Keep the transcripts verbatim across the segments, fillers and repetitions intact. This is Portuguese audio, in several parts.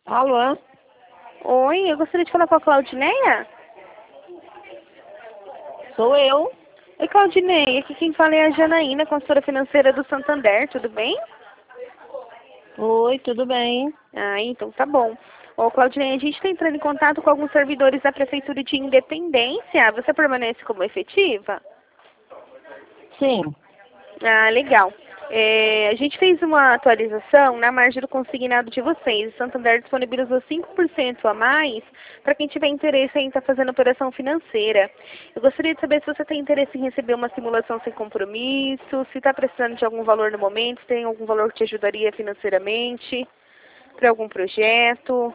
Alô? Oi, eu gostaria de falar com a Claudineia. Sou eu. Oi, Claudineia, aqui quem fala é a Janaína, consultora financeira do Santander, tudo bem? Oi, tudo bem? Ah, então tá bom. Ô, Claudineia, a gente está entrando em contato com alguns servidores da Prefeitura de Independência. Você permanece como efetiva? Sim. Ah, legal. É, a gente fez uma atualização na margem do consignado de vocês. O Santander disponibilizou cinco por cento a mais para quem tiver interesse em estar fazendo operação financeira. Eu gostaria de saber se você tem interesse em receber uma simulação sem compromisso, se está precisando de algum valor no momento, se tem algum valor que te ajudaria financeiramente para algum projeto.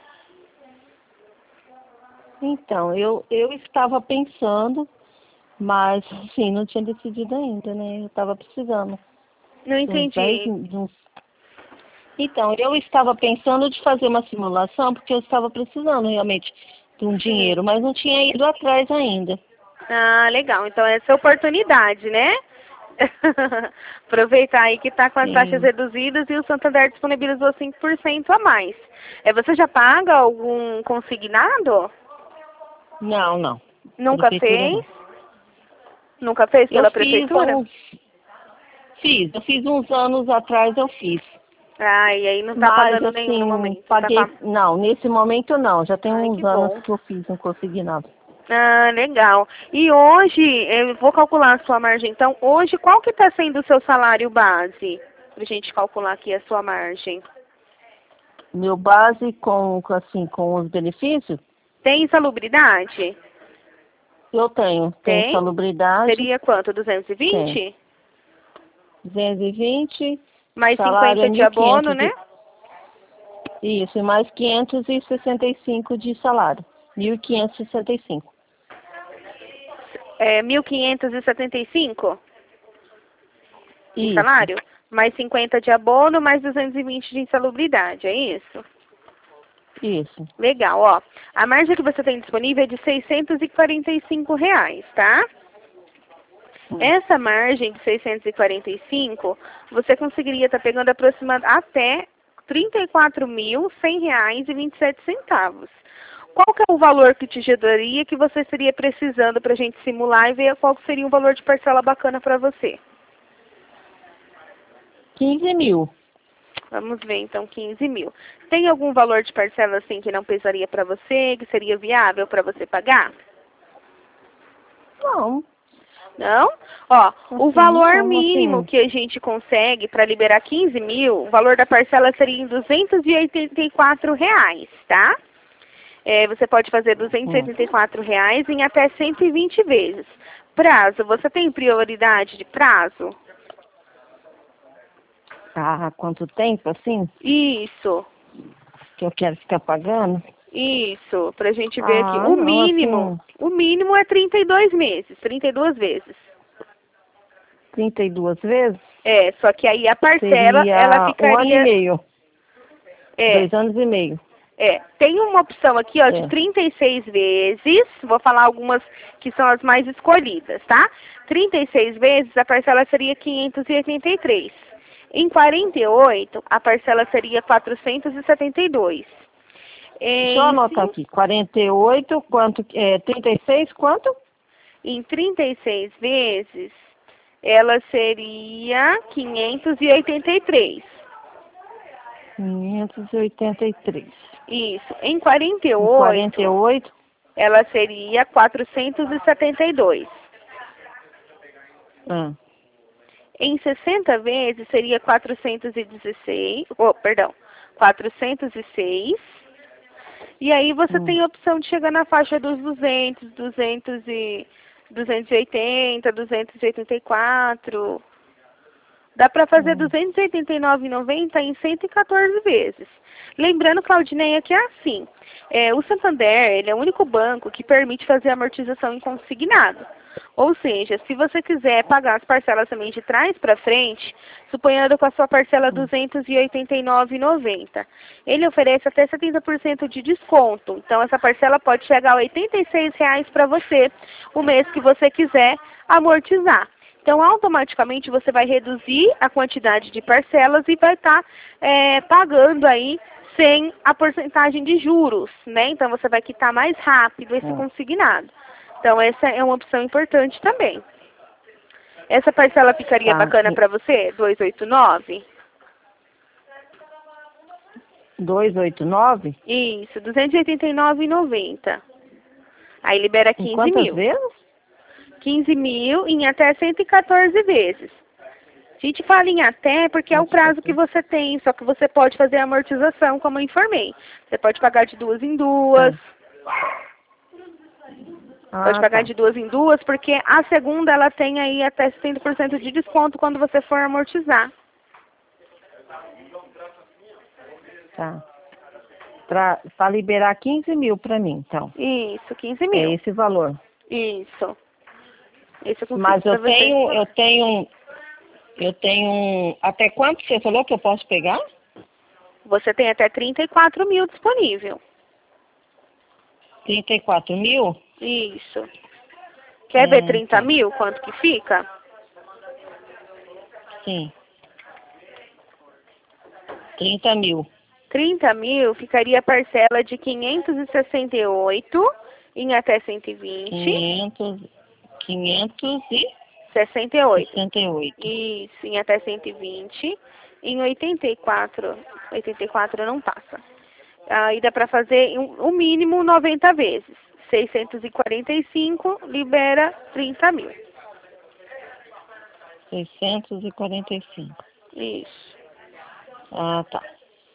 Então, eu, eu estava pensando, mas, sim, não tinha decidido ainda, né? Eu estava precisando Não de uns dez, entendi. de uns... Então, eu estava pensando de fazer uma simulação, porque eu estava precisando realmente de um Sim. dinheiro, mas não tinha ido atrás ainda. Ah, legal. Então essa é a oportunidade, né? Aproveitar aí que está com as taxas Sim. reduzidas e o Santander disponibilizou cinco por cento a mais. É, você já paga algum consignado? Não, não. Nunca Prefeitura fez? não. Nunca fez Eu pela fiz há prefeitura? uns... Fiz, eu fiz uns anos atrás, eu fiz. Ah, e aí não está Mas, pagando nenhum no assim, momento. Tá com a... paguei... Não, nesse momento não. Já tem Ai, uns que anos bom. que eu fiz, não consegui nada. Ah, legal. E hoje, eu vou calcular a sua margem. Então, hoje, qual que está sendo o seu salário base? Pra gente calcular aqui a sua margem. Meu base com, com, assim, com os benefícios, Tem insalubridade? eu tenho. Tem Tem? salubridade, Seria quanto? duzentos e tem. vinte? duzentos e vinte, Mais salário é cinquenta de mil e abono, quinhentos né? de... Isso, e mais quinhentos e sessenta e cinco de salário. mil quinhentos e sessenta e cinco. É mil quinhentos e setenta e cinco de Isso, salário? Mais cinquenta de abono, mais duzentos e vinte de insalubridade, é isso? isso. Legal, ó. A margem que você tem disponível é de seiscentos e quarenta e cinco reais, tá? Hum. Essa margem de seiscentos e quarenta e cinco, você conseguiria estar pegando aproximadamente até trinta e quatro mil cem reais e vinte e sete centavos. Qual que é o valor que te ajudaria que você estaria precisando para a gente simular e ver qual que seria um valor de parcela bacana para você? quinze mil. Vamos ver então, quinze mil. Tem algum valor de parcela assim que não pesaria para você, que seria viável para você pagar? Não, Não? Ó, o assim, valor não, mínimo assim, que a gente consegue para liberar quinze mil, o valor da parcela seria em duzentos e oitenta e quatro reais, tá? É, você pode fazer duzentos e hum. oitenta e quatro reais em até cento e vinte vezes. Prazo, você tem prioridade de prazo? Ah, quanto tempo, assim, Isso, que eu quero ficar pagando? isso, pra gente ver aqui. Ah, O não, mínimo, assim, o mínimo é trinta e dois meses, trinta e duas vezes. trinta e duas vezes É, só que aí a parcela, ela seria um ano e ficaria, meio, é, dois anos e meio. É, tem uma opção aqui, ó, de É. trinta e seis vezes, vou falar algumas que são as mais escolhidas, tá? trinta e seis vezes, a parcela seria quinhentos e oitenta e três. Em quarenta e oito, a parcela seria quatrocentos e setenta e dois. Deixa eu Em, anotar cin- aqui. quarenta e oito, quanto? É, trinta e seis, quanto? em trinta e seis vezes, ela seria quinhentos e oitenta e três. quinhentos e oitenta e três. Isso. Em quarenta e Em quarenta e oito, oito, ela seria quatrocentos e setenta e dois. ah, Em sessenta vezes seria quatrocentos e dezesseis, oh, perdão, quatrocentos e seis. E aí você hum, tem a opção de chegar na faixa dos duzentos, duzentos e duzentos e oitenta, duzentos e oitenta e quatro. Dá para fazer hum. duzentos e oitenta e nove reais e noventa centavos em cento e quatorze vezes. Lembrando, Claudineia, que é assim. É, o Santander, ele é o único banco que permite fazer amortização em consignado. Ou seja, se você quiser pagar as parcelas também de trás para frente, suponhando com a sua parcela hum. duzentos e oitenta e nove reais e noventa centavos, ele oferece até setenta por cento de desconto. Então, essa parcela pode chegar a oitenta e seis reais para você, o mês que você quiser amortizar. Então, automaticamente, você vai reduzir a quantidade de parcelas e vai estar é, pagando aí sem a porcentagem de juros, né? Então você vai quitar mais rápido esse Hum. consignado. Então essa é uma opção importante também. Essa parcela ficaria Tá. bacana para você? duzentos e oitenta e nove? duzentos e oitenta e nove? Isso, duzentos e oitenta e nove reais e noventa centavos. Aí libera Em quinze quantas mil. vezes? quinze mil em até cento e quatorze vezes. A gente fala em até porque é o prazo que você tem, só que você pode fazer a amortização, como eu informei. Você pode pagar de duas em duas. Ah, Pode pagar tá. de duas em duas, porque a segunda ela tem aí até setenta por cento de desconto quando você for amortizar. Tá. Pra, pra liberar quinze mil pra mim, então. Isso, quinze É mil. esse valor. Isso. Esse eu consigo Mas pra eu você. tenho, eu tenho, eu tenho, até quanto você falou que eu posso pegar? Você tem até trinta e quatro mil disponível. trinta e quatro mil? Isso. Quer ver Hum, trinta tá. mil? Quanto que fica? Sim. trinta mil. trinta mil ficaria a parcela de quinhentos e sessenta e oito em até cento e vinte. quinhentos, quinhentos e sessenta e oito. sessenta e oito. Isso, em até cento e vinte. Em oitenta e quatro, oitenta e quatro não passa. Aí dá para fazer o um, mínimo noventa vezes. seiscentos e quarenta e cinco libera trinta mil. seiscentos e quarenta e cinco. Isso. Ah, tá.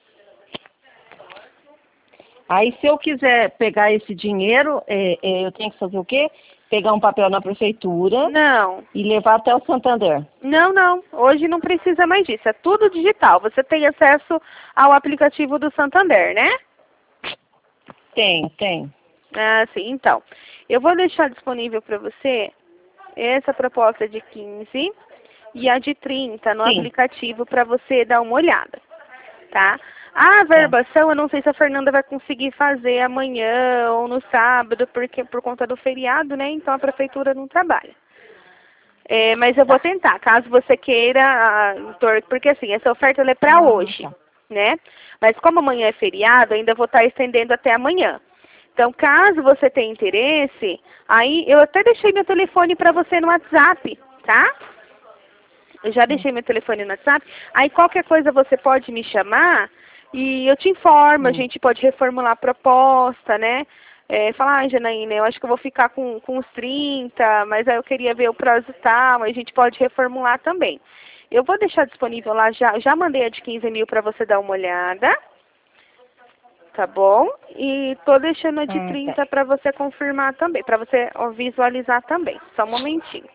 Aí, se eu quiser pegar esse dinheiro, é, é, eu tenho que fazer o quê? Pegar um papel na prefeitura Não. e levar até o Santander. Não, não. Hoje não precisa mais disso. É tudo digital. Você tem acesso ao aplicativo do Santander, né? Tem, tem. Ah, sim. Então, eu vou deixar disponível para você essa proposta de quinze e a de trinta no Sim. aplicativo para você dar uma olhada, tá? A verbação, eu não sei se a Fernanda vai conseguir fazer amanhã ou no sábado, porque por conta do feriado, né? Então a prefeitura não trabalha. É, mas eu vou tentar, caso você queira, ah, porque assim, essa oferta ela é para Ah, hoje, tá. né? Mas como amanhã é feriado, ainda vou estar estendendo até amanhã. Então, caso você tenha interesse, aí eu até deixei meu telefone para você no WhatsApp, tá? Eu já deixei meu telefone no WhatsApp. Aí qualquer coisa você pode me chamar e eu te informo, a Hum. gente pode reformular a proposta, né? É, falar, ah, Janaína, eu acho que eu vou ficar com, com os trinta, mas aí eu queria ver o prazo e tal, a gente pode reformular também. Eu vou deixar disponível lá, já, já mandei a de quinze mil para você dar uma olhada, tá bom? E tô deixando a de Ah, trinta tá. para você confirmar também, para você ó, visualizar também. Só um momentinho.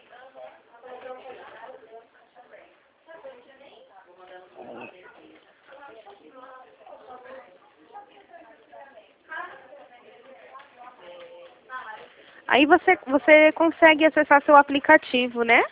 Aí você, você consegue acessar seu aplicativo, né?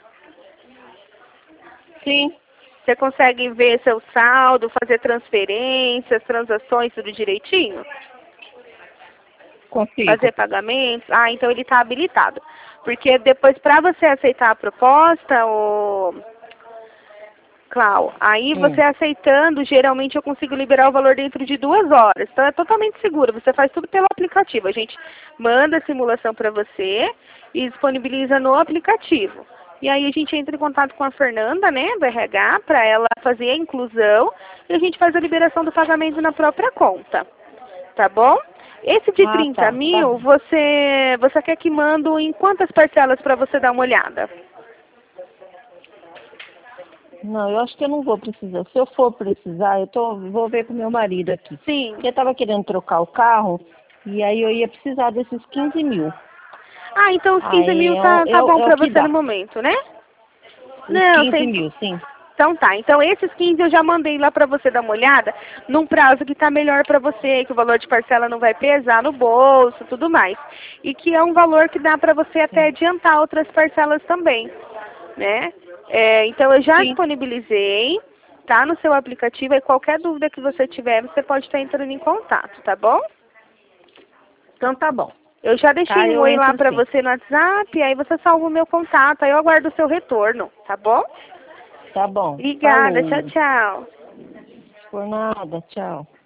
Sim, Você consegue ver seu saldo, fazer transferências, transações, tudo direitinho? consigo. Fazer pagamentos? Ah, então ele está habilitado. Porque depois, para você aceitar a proposta, o Clau, aí Hum. você aceitando, geralmente eu consigo liberar o valor dentro de duas horas. Então é totalmente seguro, você faz tudo pelo aplicativo. A gente manda a simulação para você e disponibiliza no aplicativo. E aí a gente entra em contato com a Fernanda, né, do R H, para ela fazer a inclusão e a gente faz a liberação do pagamento na própria conta. Tá bom? Esse de Ah, trinta tá. mil, Tá. você, você quer que mando em quantas parcelas para você dar uma olhada? Não, eu acho que eu não vou precisar. Se eu for precisar, eu tô, vou ver com meu marido aqui. Sim. Porque eu estava querendo trocar o carro e aí eu ia precisar desses quinze mil. Ah, então os quinze Aí mil é, o- tá, é, tá o- bom é o pra que você dá. no momento, né? Os Não, quinze sem... mil, sim. Então tá, então esses quinze eu já mandei lá pra você dar uma olhada, num prazo que tá melhor pra você, que o valor de parcela não vai pesar no bolso, tudo mais. E que é um valor que dá pra você até adiantar outras parcelas também, né? É, então eu já Sim. disponibilizei, tá no seu aplicativo, e qualquer dúvida que você tiver, você pode estar entrando em contato, tá bom? Então tá bom. Eu já deixei Tá, um eu oi lá entro pra sim. você no WhatsApp, aí você salva o meu contato, aí eu aguardo o seu retorno, tá bom? Tá bom. Obrigada, Falou. tchau, tchau. Por nada, tchau.